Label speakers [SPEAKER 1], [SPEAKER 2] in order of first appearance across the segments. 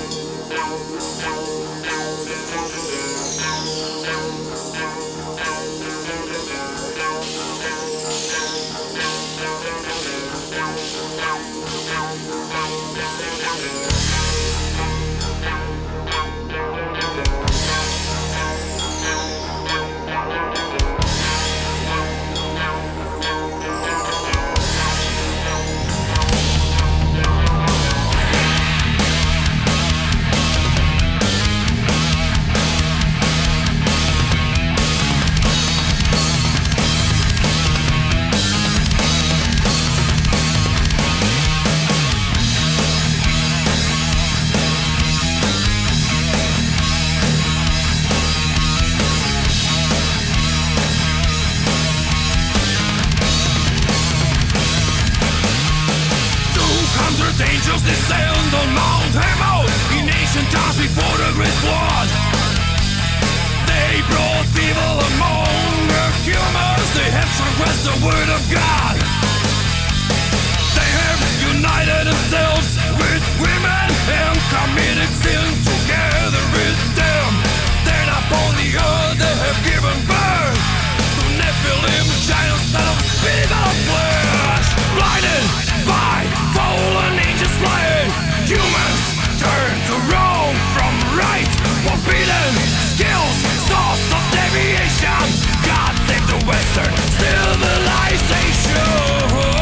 [SPEAKER 1] Angels descend on Mount Hermon in ancient times before the great flood. They brought evil among the humans. They have transgressed the word of God. They have united themselves with women and committed sin together with them. Then upon the earth they have given birth to Nephilim, giants that of evil flesh. Blinded by fallen angels flying, humans turn to wrong from right. Forbidden skills, source of deviation. God save the Western civilization.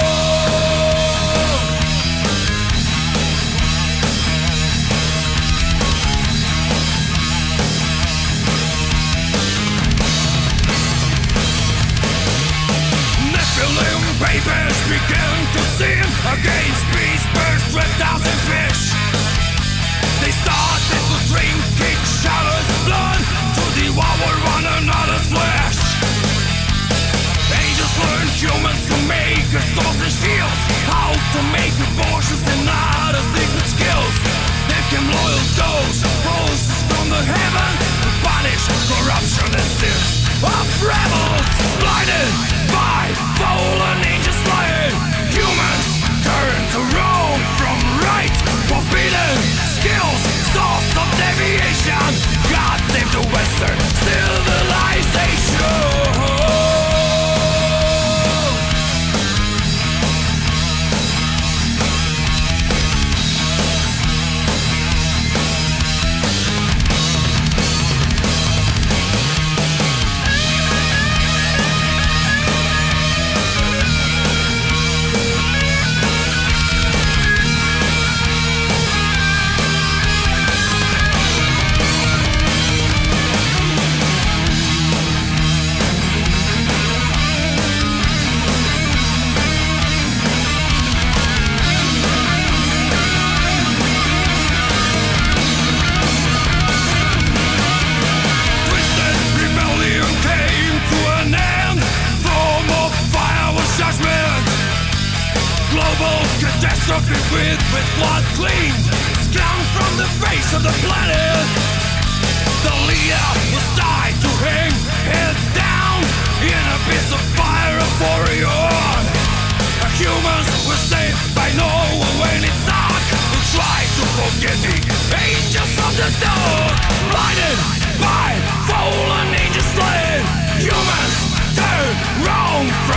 [SPEAKER 1] Babies began to sin against beasts, birds, reptiles and fish. They started to drink each other's blood, to devour one another's flesh. Angels learned humans to make swords and shields, how to make abortions and other secret skills. They came loyal those hosts from the heavens to punish corruption and sins of rebels. Blinded by fallen angels flying, humans turn to wrong from right. Forbidden skills, source of deviation. God save the Western civilization. With blood cleaned, scum from the face of the planet. The leader was tied to hang head down in a abyss of fire of Orion. Humans were saved by Noah when it sunk. Who tried to forget the angels of the dark. Blinded by fallen angels slain, humans turn wrong.